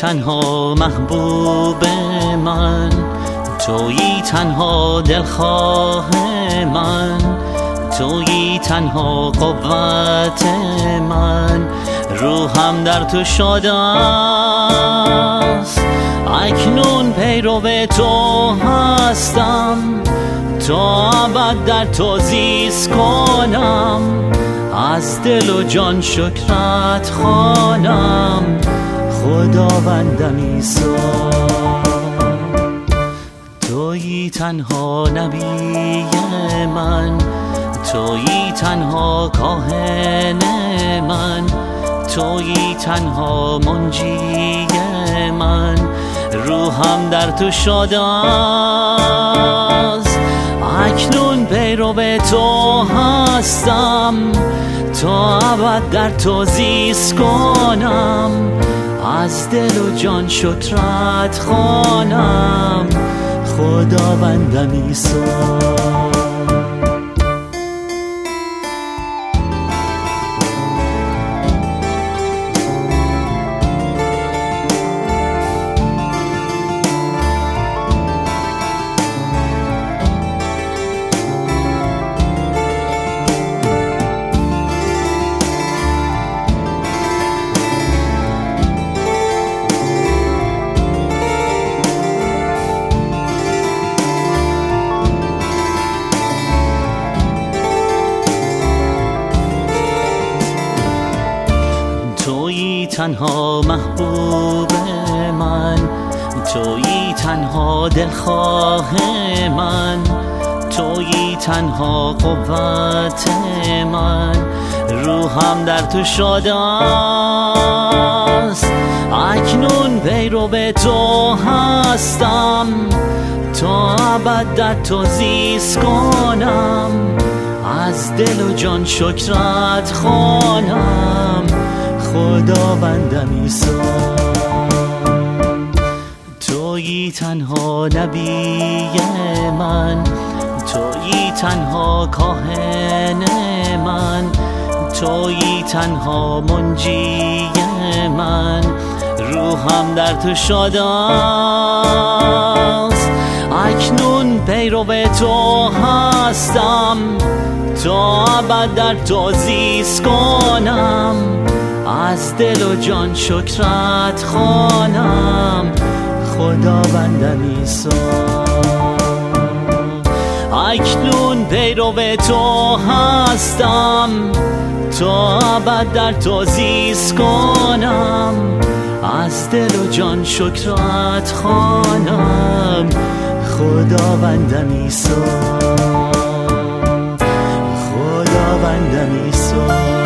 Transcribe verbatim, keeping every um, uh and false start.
تنها محبوب من، تویی تنها دلخواه من، تویی تنها قوت من، روحم در تو شاد است. اکنون پیرو تو هستم، تا ابد در تو زیست کنم، از دل و جان شکرت خوانم، خداوندم عیسی. تویی تنها نبی من، تویی تنها کاهن من، تویی تنها منجی من، روحم در تو شاد است. اکنون پیرو تو هستم، تا ابد در تو زیست کنم، از دل و جان شکرت خوانم، خداوندم عیسی. تویی تنها محبوب من، تویی تنها دلخواه من، تویی تنها قوت من، روحم در تو شاد است. اکنون پیرو تو هستم، تا ابد در تو زیست کنم، از دل و جان شکرت خوانم، خداوندم عیسی. تویی تنها نبی من، تویی تنها کاهن من، تویی تنها منجی من، روحم در تو شاد است. اکنون پیرو تو هستم، تا ابد در تو زیست کنم، از دل و جان شکرت خوانم، خداوندم عیسی. اکنون پیرو تو هستم، تا ابد در تو زیست کنم، از دل و جان شکرت خوانم، خداوندم عیسی، خداوندم عیسی.